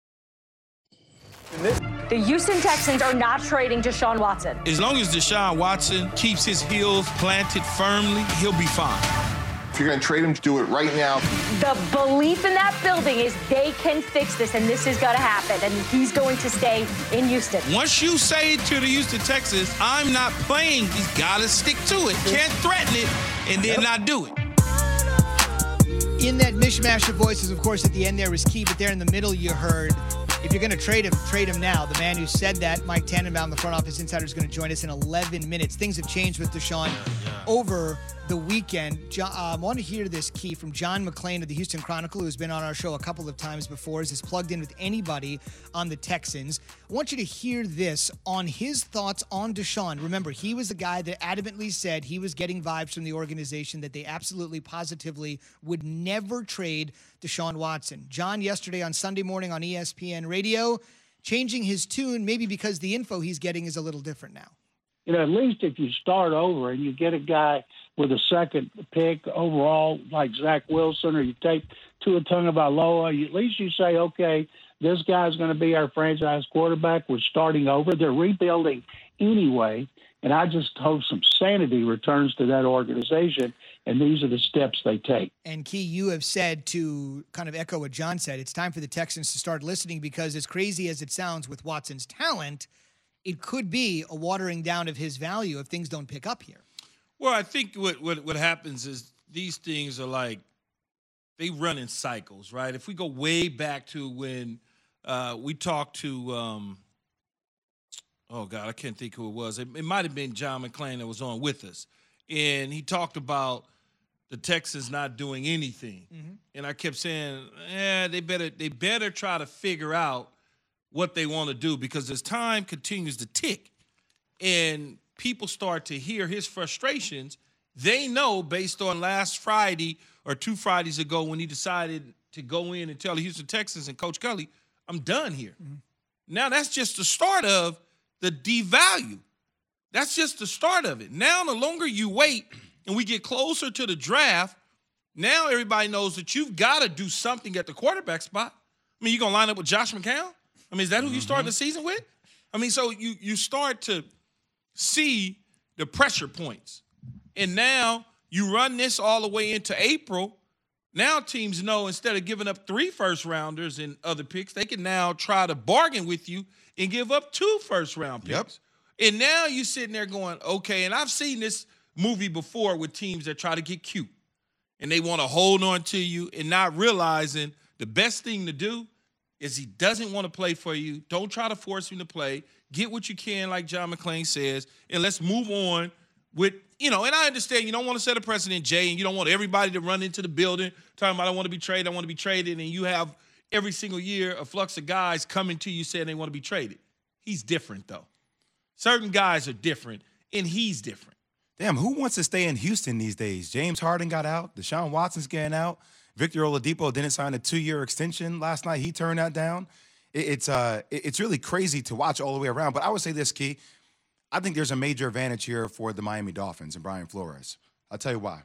[SPEAKER 13] The Houston Texans are not trading Deshaun Watson.
[SPEAKER 4] As long as Deshaun Watson keeps his heels planted firmly, he'll be fine.
[SPEAKER 14] If you're going to trade him, do it right now.
[SPEAKER 13] The belief in that building is they can fix this, and this is going to happen, and he's going to stay in Houston.
[SPEAKER 4] Once you say to the Houston Texans, I'm not playing, he's got to stick to it. Can't threaten it and then not do it.
[SPEAKER 2] In that mishmash of voices, of course, at the end there was Key, but there in the middle you heard, if you're going to trade him, trade him now. The man who said that, Mike Tannenbaum, the front office insider, is going to join us in eleven minutes. Things have changed with Deshaun over the weekend. John, uh, I want to hear this, Key, from John McClain of the Houston Chronicle, who's been on our show a couple of times before, is plugged in with anybody on the Texans. I want you to hear this on his thoughts on Deshaun. Remember, he was the guy that adamantly said he was getting vibes from the organization that they absolutely, positively would never trade Deshaun Watson. John, yesterday on Sunday morning on E S P N Radio, changing his tune, maybe because the info he's getting is a little different now.
[SPEAKER 15] You know, at least if you start over and you get a guy with a second pick overall, like Zach Wilson, or you take Tua Tagovailoa, at least you say, okay, this guy's going to be our franchise quarterback. We're starting over. They're rebuilding anyway, and I just hope some sanity returns to that organization, and these are the steps they take.
[SPEAKER 2] And, Key, you have said, to kind of echo what John said, it's time for the Texans to start listening, because as crazy as it sounds with Watson's talent, it could be a watering down of his value if things don't pick up here.
[SPEAKER 4] Well, I think what, what what happens is these things are like, they run in cycles, right? If we go way back to when uh, we talked to, um, oh, God, I can't think who it was. It, it might have been John McClain that was on with us. And he talked about the Texans not doing anything. Mm-hmm. And I kept saying, eh, they better they better try to figure out what they want to do, because as time continues to tick and people start to hear his frustrations, they know based on last Friday or two Fridays ago when he decided to go in and tell the Houston Texans and Coach Culley, I'm done here. Mm-hmm. Now that's just the start of the devalue. That's just the start of it. Now the longer you wait and we get closer to the draft, now everybody knows that you've got to do something at the quarterback spot. I mean, you're going to line up with Josh McCown? I mean, is that who mm-hmm. you started the season with? I mean, so you you start to see the pressure points. And now you run this all the way into April. Now teams know, instead of giving up three first-rounders and other picks, they can now try to bargain with you and give up two first-round picks. Yep. And now you're sitting there going, okay, and I've seen this movie before with teams that try to get cute. And they want to hold on to you and not realizing the best thing to do is he doesn't want to play for you. Don't try to force him to play. Get what you can, like John McClain says, and let's move on with, you know, and I understand you don't want to set a precedent, Jay, and you don't want everybody to run into the building talking about I want to be traded, I want to be traded, and you have every single year a flux of guys coming to you saying they want to be traded. He's different, though. Certain guys are different, and he's different.
[SPEAKER 3] Damn, who wants to stay in Houston these days? James Harden got out. Deshaun Watson's getting out. Victor Oladipo didn't sign a two-year extension last night. He turned that down. It, it's uh, it, it's really crazy to watch all the way around. But I would say this, Key. I think there's a major advantage here for the Miami Dolphins and Brian Flores. I'll tell you why.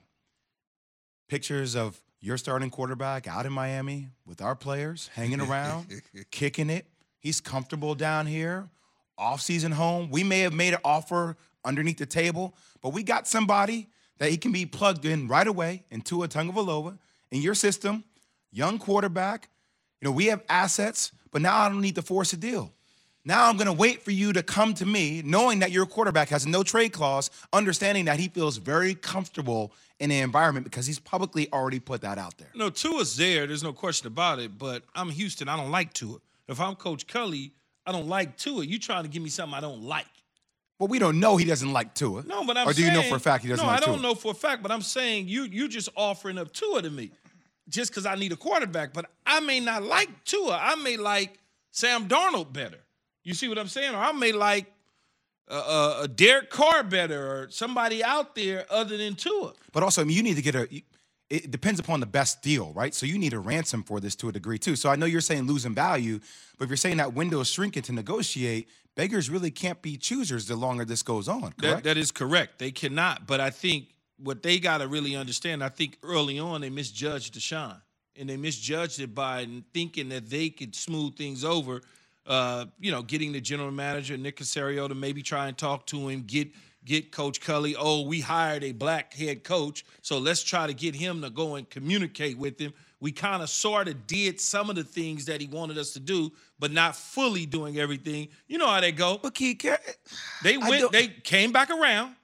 [SPEAKER 3] Pictures of your starting quarterback out in Miami with our players hanging around, kicking it. He's comfortable down here, off-season home. We may have made an offer underneath the table, but we got somebody that he can be plugged in right away in Tua Tagovailoa in your system, young quarterback. You know, we have assets, but now I don't need to force a deal. Now I'm going to wait for you to come to me, knowing that your quarterback has a no-trade clause, understanding that he feels very comfortable in the environment because he's publicly already put that out there.
[SPEAKER 4] No, Tua's there. There's no question about it, but I'm Houston. I don't like Tua. If I'm Coach Cully, I don't like Tua. You trying to give me something I don't like.
[SPEAKER 3] Well, we don't know he doesn't like Tua.
[SPEAKER 4] No, but I'm
[SPEAKER 3] Or do
[SPEAKER 4] saying,
[SPEAKER 3] you know for a fact he doesn't
[SPEAKER 4] no,
[SPEAKER 3] like Tua?
[SPEAKER 4] No, I don't know for a fact, but I'm saying you you just offering up Tua to me just because I need a quarterback. But I may not like Tua. I may like Sam Darnold better. You see what I'm saying? Or I may like a uh, uh, Derek Carr better or somebody out there other than Tua.
[SPEAKER 3] But also, I mean, you need to get a – it depends upon the best deal, right? So you need a ransom for this to a degree too. So I know you're saying losing value, but if you're saying that window is shrinking to negotiate, beggars really can't be choosers the longer this goes on, correct?
[SPEAKER 4] That, that is correct. They cannot. But I think what they got to really understand, I think early on they misjudged Deshaun. And they misjudged it by thinking that they could smooth things over, uh, you know, getting the general manager, Nick Caserio, to maybe try and talk to him, get get Coach Cully. Oh, we hired a black head coach, so let's try to get him to go and communicate with him. We kind of sort of did some of the things that he wanted us to do, but not fully doing everything. You know how they go.
[SPEAKER 3] But Key,
[SPEAKER 4] they went, they came back around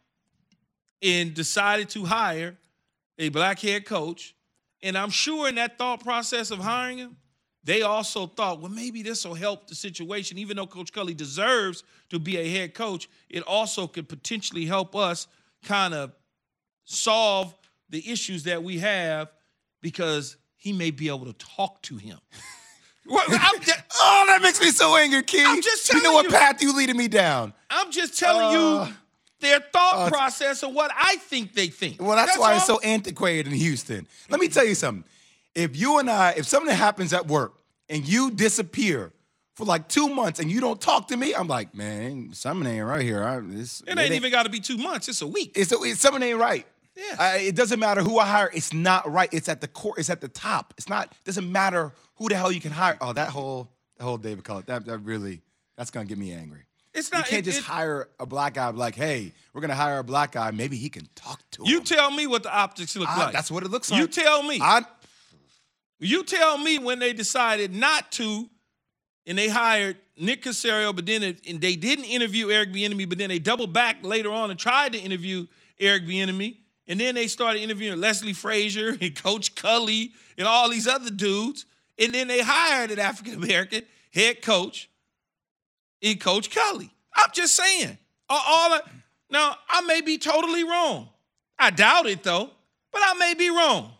[SPEAKER 4] and decided to hire a black head coach. And I'm sure in that thought process of hiring him, they also thought, well, maybe this will help the situation. Even though Coach Cully deserves to be a head coach, it also could potentially help us kind of solve the issues that we have because he may be able to talk to him.
[SPEAKER 3] Well, I'm just, oh, that makes me so angry, Key.
[SPEAKER 4] I'm just telling
[SPEAKER 3] you know what
[SPEAKER 4] you,
[SPEAKER 3] path you leading me down.
[SPEAKER 4] I'm just telling
[SPEAKER 3] Uh,
[SPEAKER 4] you their thought
[SPEAKER 3] uh,
[SPEAKER 4] process of what I think they think.
[SPEAKER 3] Well, that's,
[SPEAKER 4] That's
[SPEAKER 3] why
[SPEAKER 4] all.
[SPEAKER 3] it's so antiquated in Houston. Let me tell you something. If you and I, if something happens at work and you disappear for like two months and you don't talk to me, I'm like, man, something ain't right here. I, this,
[SPEAKER 4] It ain't even got to be two months. It's a week.
[SPEAKER 3] It's, it's something ain't right.
[SPEAKER 4] Yeah.
[SPEAKER 3] I, it doesn't matter who I hire. It's not right. It's at the core. It's at the top. It's not. Doesn't matter who the hell you can hire. Oh, that whole, the whole David Cullen. That that really, that's gonna get me angry.
[SPEAKER 4] It's not.
[SPEAKER 3] You can't
[SPEAKER 4] it,
[SPEAKER 3] just
[SPEAKER 4] it,
[SPEAKER 3] hire a black guy. Like, hey, we're gonna hire a black guy. Maybe he can talk to him.
[SPEAKER 4] You tell me what the optics look
[SPEAKER 3] I,
[SPEAKER 4] like.
[SPEAKER 3] That's what it looks like.
[SPEAKER 4] You tell me.
[SPEAKER 3] I,
[SPEAKER 4] You tell me when they decided not to, and they hired Nick Caserio, but then it, and they didn't interview Eric Bieniemy, but then they doubled back later on and tried to interview Eric Bieniemy, and then they started interviewing Leslie Frazier and Coach Cully and all these other dudes, and then they hired an African-American head coach in Coach Cully. I'm just saying. All, all I, now, I may be totally wrong. I doubt it, though, but I may be wrong.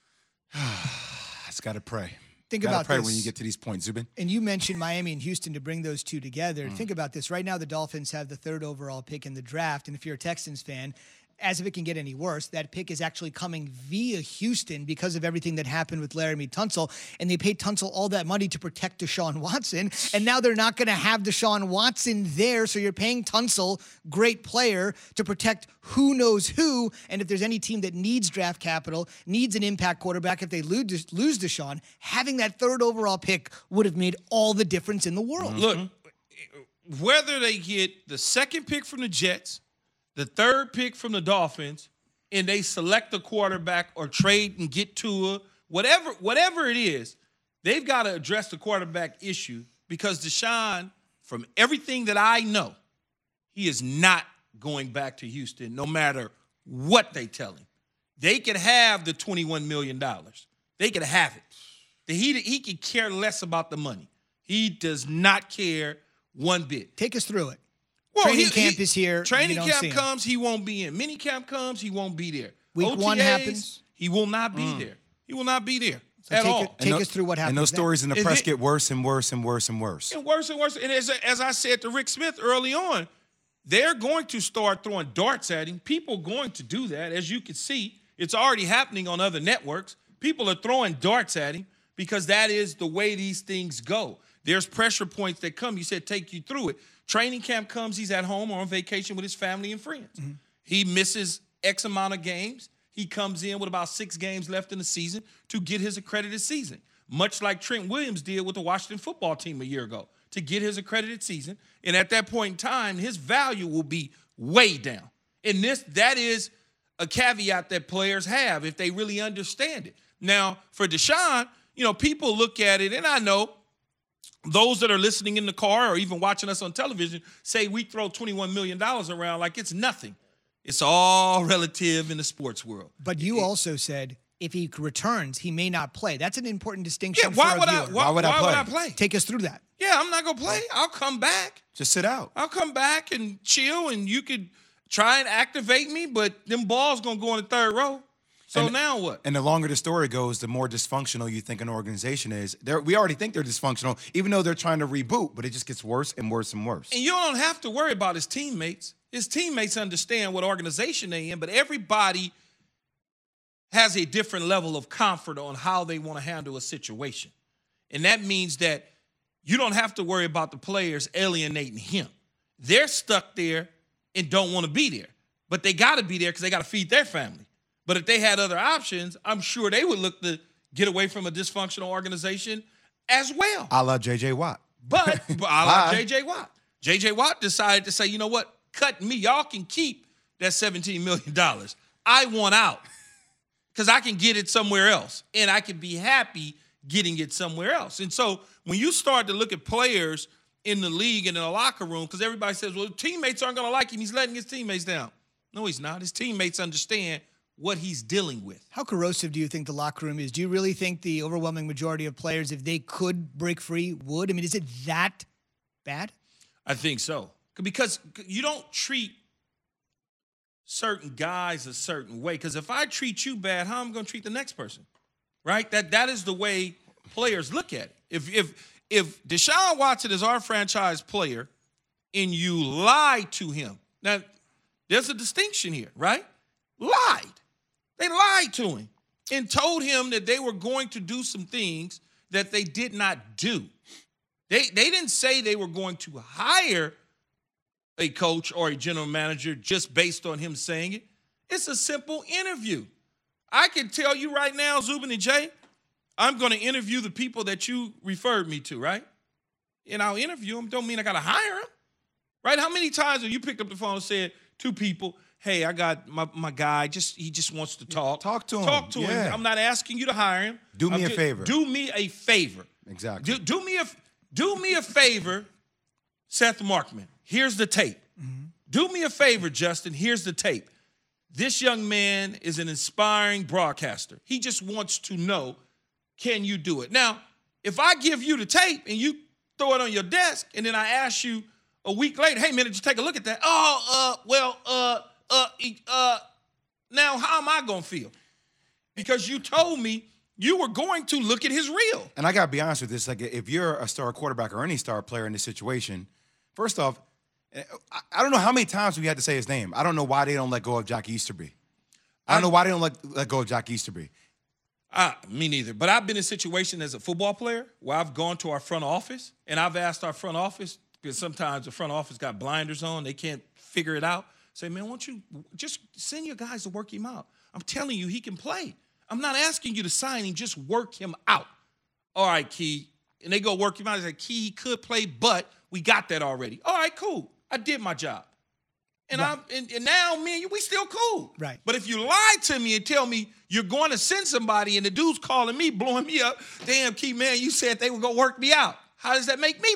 [SPEAKER 3] I just gotta pray.
[SPEAKER 2] Think
[SPEAKER 3] gotta
[SPEAKER 2] about
[SPEAKER 3] pray
[SPEAKER 2] this.
[SPEAKER 3] when you get to these points, Zubin.
[SPEAKER 2] And you mentioned Miami and Houston to bring those two together.
[SPEAKER 3] Mm.
[SPEAKER 2] Think about this. Right now, the Dolphins have the third overall pick in the draft. And if you're a Texans fan, as if it can get any worse, that pick is actually coming via Houston because of everything that happened with Laramie Tunsil. And they paid Tunsil all that money to protect Deshaun Watson. And now they're not going to have Deshaun Watson there. So you're paying Tunsil, great player, to protect who knows who. And if there's any team that needs draft capital, needs an impact quarterback, if they lose, lose Deshaun, having that third overall pick would have made all the difference in the world.
[SPEAKER 4] Look, whether they get the second pick from the Jets, the third pick from the Dolphins, and they select a quarterback or trade and get Tua, whatever, whatever it is, they've got to address the quarterback issue because Deshaun, from everything that I know, he is not going back to Houston no matter what they tell him. They could have the twenty-one million dollars. They could have it. He, he could care less about the money. He does not care one bit.
[SPEAKER 2] Take us through it.
[SPEAKER 4] Well,
[SPEAKER 2] training
[SPEAKER 4] he,
[SPEAKER 2] camp
[SPEAKER 4] he,
[SPEAKER 2] is here.
[SPEAKER 4] Training
[SPEAKER 2] you don't see
[SPEAKER 4] camp
[SPEAKER 2] him.
[SPEAKER 4] comes, he won't be in. Mini camp comes, he won't be there.
[SPEAKER 2] Week
[SPEAKER 4] O T As,
[SPEAKER 2] one happens.
[SPEAKER 4] He will not be
[SPEAKER 3] Mm.
[SPEAKER 4] there. He will not be there
[SPEAKER 2] So
[SPEAKER 4] at
[SPEAKER 2] take
[SPEAKER 4] all.
[SPEAKER 2] it- take us through what happens
[SPEAKER 3] And those
[SPEAKER 2] then.
[SPEAKER 3] stories in the
[SPEAKER 4] Is
[SPEAKER 3] press
[SPEAKER 4] it-
[SPEAKER 3] get worse and worse and worse and worse.
[SPEAKER 4] And worse and worse. And as, as I said to Rick Smith early on, they're going to start throwing darts at him. People are going to do that. As you can see, it's already happening on other networks. People are throwing darts at him because that is the way these things go. There's pressure points that come. You said take you through it. Training camp comes, he's at home or on vacation with his family and friends.
[SPEAKER 2] Mm-hmm.
[SPEAKER 4] He misses X amount of games. He comes in with about six games left in the season to get his accredited season, much like Trent Williams did with the Washington football team a year ago to get his accredited season. And at that point in time, his value will be way down. And this that is a caveat that players have if they really understand it. Now, for Deshaun, you know, people look at it, and I know those that are listening in the car or even watching us on television say we throw twenty-one million dollars around like it's nothing. It's all relative in the sports world.
[SPEAKER 2] But you
[SPEAKER 4] It-
[SPEAKER 2] also said if he returns, he may not play. That's an important distinction.
[SPEAKER 4] Yeah, why
[SPEAKER 2] for a
[SPEAKER 4] would I-
[SPEAKER 2] viewer.
[SPEAKER 4] why- Why would I why would play? I play?
[SPEAKER 2] Take us through that.
[SPEAKER 4] Yeah, I'm not going to play. I'll come back.
[SPEAKER 3] Just sit out.
[SPEAKER 4] I'll come back and chill, and you could try and activate me, but them balls going to go in the third row. So
[SPEAKER 3] And-
[SPEAKER 4] now what?
[SPEAKER 3] And the longer the story goes, the more dysfunctional you think an organization is. They're, we already think they're dysfunctional, even though they're trying to reboot, but it just gets worse and worse and worse.
[SPEAKER 4] And you don't have to worry about his teammates. His teammates understand what organization they're in, but everybody has a different level of comfort on how they want to handle a situation. And that means that you don't have to worry about the players alienating him. They're stuck there and don't want to be there, but they got to be there because they got to feed their family. But if they had other options, I'm sure they would look to get away from a dysfunctional organization as well.
[SPEAKER 3] A la J J Watt.
[SPEAKER 4] But, but I like
[SPEAKER 3] Bye.
[SPEAKER 4] J J Watt. J J Watt decided to say, you know what? Cut me. Y'all can keep that seventeen million dollars. I want out because I can get it somewhere else, and I can be happy getting it somewhere else. And so when you start to look at players in the league and in the locker room, because everybody says, well, teammates aren't going to like him. He's letting his teammates down. No, he's not. His teammates understand what he's dealing with.
[SPEAKER 2] How corrosive do you think the locker room is? Do you really think the overwhelming majority of players, if they could break free, would? I mean, is it that bad?
[SPEAKER 4] I think so. Because you don't treat certain guys a certain way. Because if I treat you bad, how am I going to treat the next person? Right? That that is the way players look at it. If if if Deshaun Watson is our franchise player and you lie to him, now there's a distinction here, right? Lied. They lied to him and told him that they were going to do some things that they did not do. They they didn't say they were going to hire a coach or a general manager just based on him saying it. It's a simple interview. I can tell you right now, Zubin and Jay, I'm going to interview the people that you referred me to, right? And I'll interview them. Don't mean I got to hire them, right? How many times have you picked up the phone and said to people, hey, I got my, my guy, just he just wants to talk.
[SPEAKER 3] Talk to him.
[SPEAKER 4] Talk to
[SPEAKER 3] Yeah.
[SPEAKER 4] him. I'm not asking you to hire him.
[SPEAKER 3] Do me
[SPEAKER 4] I'm
[SPEAKER 3] a
[SPEAKER 4] ju-
[SPEAKER 3] favor.
[SPEAKER 4] Do me a favor.
[SPEAKER 3] Exactly.
[SPEAKER 4] Do, do me a do me a favor, Seth Markman. Here's the tape.
[SPEAKER 3] Mm-hmm.
[SPEAKER 4] Do me a favor, Justin. Here's the tape. This young man is an inspiring broadcaster. He just wants to know, can you do it? Now, if I give you the tape and you throw it on your desk and then I ask you a week later, hey, man, did you take a look at that? Oh, uh, well, uh, uh, uh, now how am I going to feel? Because you told me you were going to look at his reel.
[SPEAKER 3] And I got to be honest with this. Like, if you're a star quarterback or any star player in this situation, first off, I- I don't know how many times we had to say his name. I don't know why they don't let go of Jack Easterby. I don't know why they don't let, let go of Jack Easterby.
[SPEAKER 4] Uh, me neither. But I've been in a situation as a football player where I've gone to our front office and I've asked our front office, because sometimes the front office got blinders on, they can't figure it out. Say, man, why don't you just send your guys to work him out? I'm telling you, he can play. I'm not asking you to sign him, just work him out. All right, Key. And they go work him out. They say, Key, he could play, but we got that already. All right, cool. I did my job. And
[SPEAKER 2] Right.
[SPEAKER 4] I'm and, and now me and you, we still cool.
[SPEAKER 2] Right.
[SPEAKER 4] But if you lie to me and tell me you're going to send somebody and the dude's calling me, blowing me up, damn, Key, man, you said they were going to work me out. How does that make me look?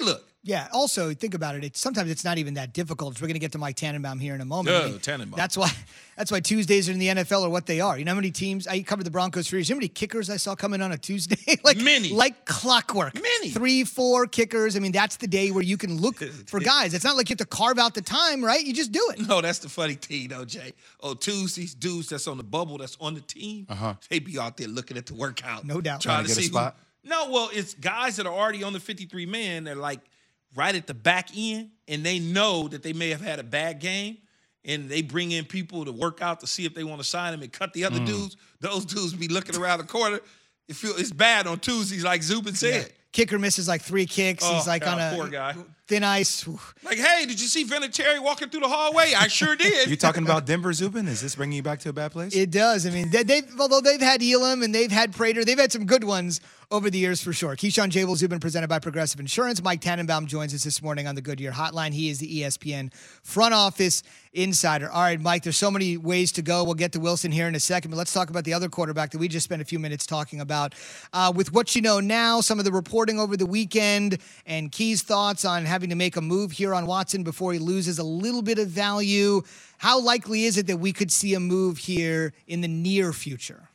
[SPEAKER 2] Yeah. Also, think about it. It's, sometimes it's not even that difficult. We're going to get to Mike Tannenbaum here in a moment.
[SPEAKER 4] Oh,
[SPEAKER 2] I mean,
[SPEAKER 4] Tannenbaum.
[SPEAKER 2] That's why. That's why Tuesdays in the N F L are what they are. You know how many teams I covered the Broncos for years. You know how many kickers I saw coming on a Tuesday? like
[SPEAKER 4] Many.
[SPEAKER 2] like clockwork.
[SPEAKER 4] Many.
[SPEAKER 2] Three, four kickers. I mean, that's the day where you can look for guys. It's not like you have to carve out the time, right? You just do it.
[SPEAKER 4] No, that's the funny thing, though, Jay. Oh, Tuesdays, dudes that's on the bubble, that's on the team,
[SPEAKER 3] Uh-huh.
[SPEAKER 4] they be out there looking at the workout.
[SPEAKER 2] No doubt.
[SPEAKER 4] Trying,
[SPEAKER 3] Trying to
[SPEAKER 4] to
[SPEAKER 3] get a
[SPEAKER 4] see
[SPEAKER 3] spot?
[SPEAKER 4] Who, no, well, it's guys that are already on the fifty-three man. They're like right at the back end, and they know that they may have had a bad game, and they bring in people to work out to see if they want to sign them and cut the other
[SPEAKER 3] Mm.
[SPEAKER 4] dudes. Those dudes be looking around the corner. It feel it's bad on Tuesdays, like Zubin said.
[SPEAKER 2] Yeah. Kicker misses like three kicks.
[SPEAKER 4] Oh,
[SPEAKER 2] He's like
[SPEAKER 4] God,
[SPEAKER 2] on a
[SPEAKER 4] poor guy.
[SPEAKER 2] thin ice.
[SPEAKER 4] Like, hey, did you see Vinatieri walking through the hallway? I sure did.
[SPEAKER 3] You talking about Denver, Zubin? Is this bringing you back to a bad place?
[SPEAKER 2] It does. I mean, they, they've although they've had Elam and they've had Prater, they've had some good ones over the years for sure. Keyshawn J. Will Zubin presented by Progressive Insurance. Mike Tannenbaum joins us this morning on the Goodyear Hotline. He is the E S P N front office insider. All right, Mike, there's so many ways to go. We'll get to Wilson here in a second, but let's talk about the other quarterback that we just spent a few minutes talking about. Uh, with what you know now, some of the reporting over the weekend, and Key's thoughts on having to make a move here on Watson before he loses a little bit of value. How likely is it that we could see a move here in the near future?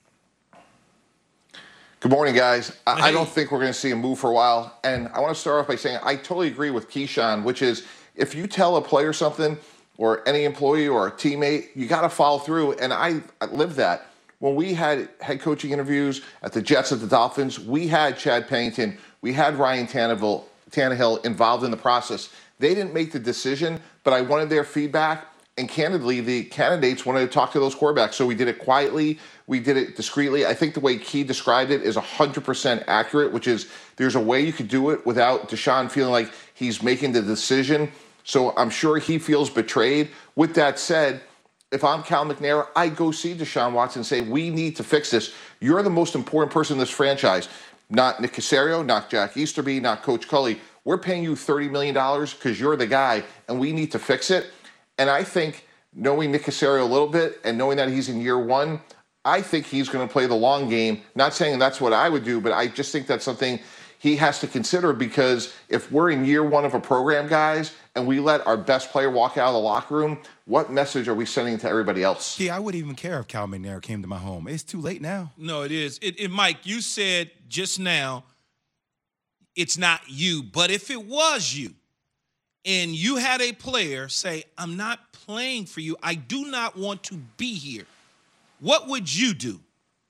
[SPEAKER 14] Good morning, guys. I, I don't think we're going to see a move for a while. And I want to start off by saying I totally agree with Keyshawn, which is if you tell a player something or any employee or a teammate, you got to follow through. And I, I live that. When we had head coaching interviews at the Jets, at the Dolphins, we had Chad Pennington, we had Ryan Tannehill, Tannehill involved in the process. They didn't make the decision, but I wanted their feedback. And candidly, the candidates wanted to talk to those quarterbacks. So we did it quietly. We did it discreetly. I think the way Key described it is one hundred percent accurate, which is there's a way you could do it without Deshaun feeling like he's making the decision. So I'm sure he feels betrayed. With that said, if I'm Cal McNair, I go see Deshaun Watson and say, we need to fix this. You're the most important person in this franchise. Not Nick Caserio, not Jack Easterby, not Coach Culley. We're paying you thirty million dollars because you're the guy, and we need to fix it. And I think knowing Nick Caserio a little bit and knowing that he's in year one, I think he's going to play the long game. Not saying that's what I would do, but I just think that's something he has to consider, because if we're in year one of a program, guys, and we let our best player walk out of the locker room, what message are we sending to everybody else?
[SPEAKER 3] Yeah, I wouldn't even care if Cal McNair came to my home. It's too late now.
[SPEAKER 4] No, it is. It, it, Mike, you said just now it's not you, but if it was you and you had a player say, I'm not playing for you, I do not want to be here, what would you do?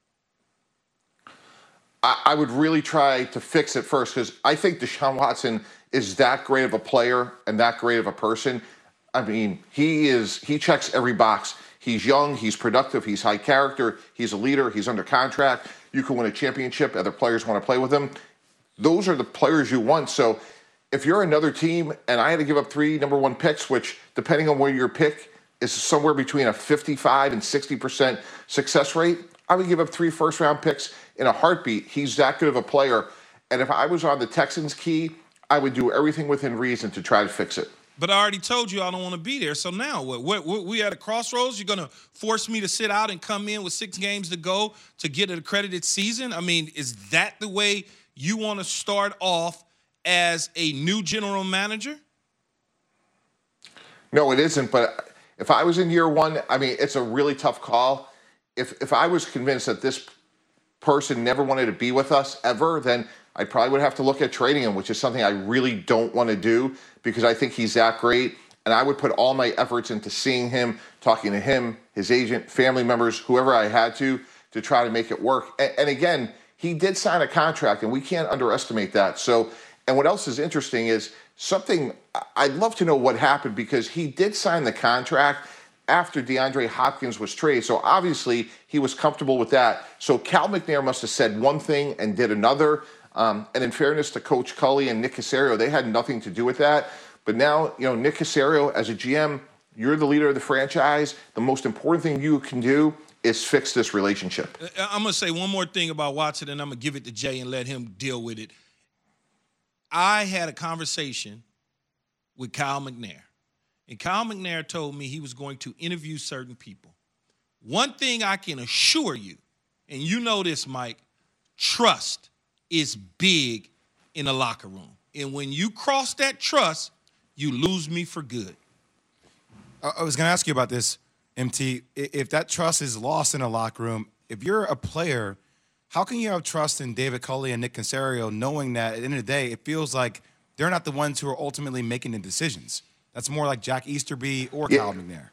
[SPEAKER 14] I, I would really try to fix it first, because I think Deshaun Watson is that great of a player and that great of a person. I mean, he is, he checks every box. He's young, he's productive, he's high character, he's a leader, he's under contract. You can win a championship, other players want to play with him. Those are the players you want. So if you're another team and I had to give up three number one picks, which depending on where your pick is somewhere between a fifty-five and sixty percent success rate, I would give up three first round picks in a heartbeat. He's that good of a player. And if I was on the Texans, Key, I would do everything within reason to try to fix it.
[SPEAKER 4] But I already told you I don't want to be there. So now what? What, what we at a crossroads? You're going to force me to sit out and come in with six games to go to get an accredited season? I mean, is that the way you want to start off as a new general manager?
[SPEAKER 14] No, it isn't. But if I was in year one, I mean, it's a really tough call. If if I was convinced that this person never wanted to be with us ever, then I probably would have to look at trading him, which is something I really don't want to do, because I think he's that great. And I would put all my efforts into seeing him, talking to him, his agent, family members, whoever I had to, to try to make it work. And, and again, he did sign a contract, and we can't underestimate that. So, and what else is interesting is something, I'd love to know what happened, because he did sign the contract after DeAndre Hopkins was traded. So obviously he was comfortable with that. So Cal McNair must have said one thing and did another. Um, and in fairness to Coach Culley and Nick Caserio, they had nothing to do with that. But now, you know, Nick Caserio, as a G M, you're the leader of the franchise. The most important thing you can do is fix this relationship.
[SPEAKER 4] I'm going to say one more thing about Watson, and I'm going to give it to Jay and let him deal with it. I had a conversation with Kyle McNair, and Kyle McNair told me he was going to interview certain people. One thing I can assure you, and you know this, Mike, trust is big in the locker room. And when you cross that trust, you lose me for good.
[SPEAKER 3] I was going to ask you about this, M T. If that trust is lost in a locker room, if you're a player, how can you have trust in David Culley and Nick Caserio knowing that at the end of the day, it feels like they're not the ones who are ultimately making the decisions? That's more like Jack Easterby or
[SPEAKER 14] Yeah.
[SPEAKER 3] Kyle McNair.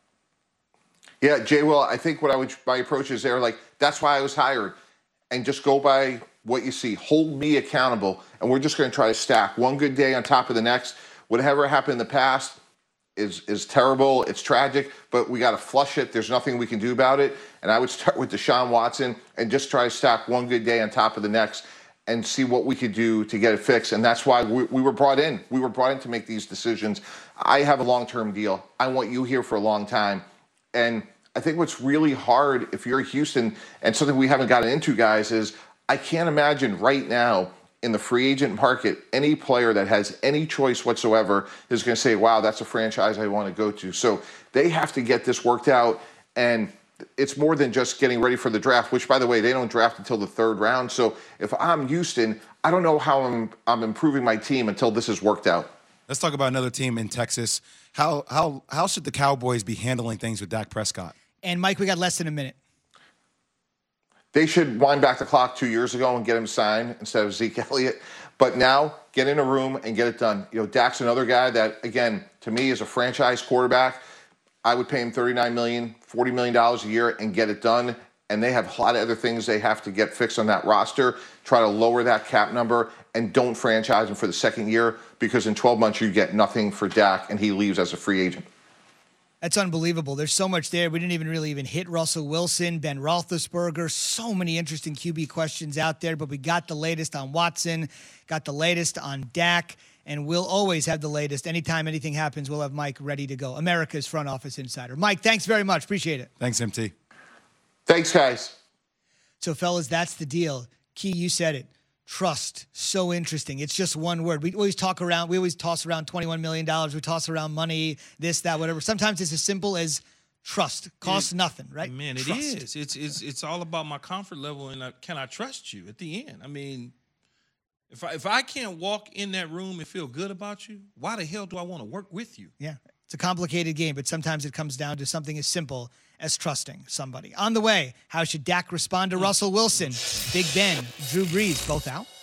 [SPEAKER 14] Yeah, Jay Will, I think what I would, my approach is there, like, that's why I was hired. And just go by what you see. Hold me accountable. And we're just going to try to stack one good day on top of the next. Whatever happened in the past is is terrible. It's tragic, but we got to flush it. There's nothing we can do about it. And I would start with Deshaun Watson and just try to stack one good day on top of the next and see what we could do to get it fixed. And that's why we, we were brought in. We were brought in to make these decisions. I have a long-term deal. I want you here for a long time. And I think what's really hard if you're Houston, and something we haven't gotten into, guys, is I can't imagine right now in the free agent market, any player that has any choice whatsoever is going to say, wow, that's a franchise I want to go to. So they have to get this worked out. And it's more than just getting ready for the draft, which, by the way, they don't draft until the third round. So if I'm Houston, I don't know how I'm, I'm improving my team until this is worked out.
[SPEAKER 3] Let's talk about another team in Texas. How how how should the Cowboys be handling things with Dak Prescott?
[SPEAKER 2] And, Mike, we got less than a minute.
[SPEAKER 14] They should wind back the clock two years ago and get him signed instead of Zeke Elliott. But now, get in a room and get it done. You know, Dak's another guy that, again, to me is a franchise quarterback. I would pay him thirty-nine million dollars, forty million dollars a year and get it done. And they have a lot of other things they have to get fixed on that roster. Try to lower that cap number and don't franchise him for the second year, because in twelve months you get nothing for Dak and he leaves as a free agent.
[SPEAKER 2] That's unbelievable. There's so much there. We didn't even really even hit Russell Wilson, Ben Roethlisberger. So many interesting Q B questions out there, but we got the latest on Watson, got the latest on Dak, and we'll always have the latest. Anytime anything happens, we'll have Mike ready to go. America's front office insider. Mike, thanks very much. Appreciate it.
[SPEAKER 3] Thanks, M T.
[SPEAKER 14] Thanks, guys.
[SPEAKER 2] So, fellas, that's the deal. Key, you said it. Trust. So interesting. It's just one word. We always talk around, we always toss around twenty-one million dollars. We toss around money, this, that, whatever. Sometimes it's as simple as trust. Costs
[SPEAKER 4] It-
[SPEAKER 2] nothing, right?
[SPEAKER 4] Man, it
[SPEAKER 2] Trust.
[SPEAKER 4] is. It's it's it's all about my comfort level and uh, can I trust you at the end? I mean, if I if I can't walk in that room and feel good about you, why the hell do I want to work with you?
[SPEAKER 2] Yeah. It's a complicated game, but sometimes it comes down to something as simple as trusting somebody. On the way, how should Dak respond to Russell Wilson? Big Ben, Drew Brees, both out?